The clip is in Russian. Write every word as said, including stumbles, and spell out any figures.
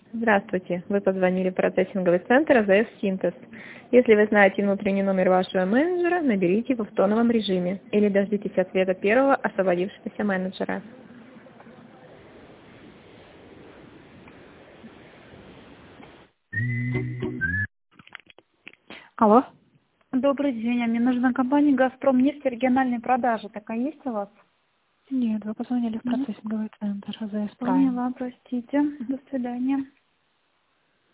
Здравствуйте. Вы позвонили в процессинговый центр АЗС Синтез. Если вы знаете внутренний номер вашего менеджера, наберите его в тоновом режиме или дождитесь ответа первого освободившегося менеджера. Алло. Добрый день, а мне нужна компания «Газпром нефть» региональные продажи. Такая есть у вас? Нет, вы позвонили в Нет. процессинговый центр АЗС Прайм. Поняла, простите. До свидания.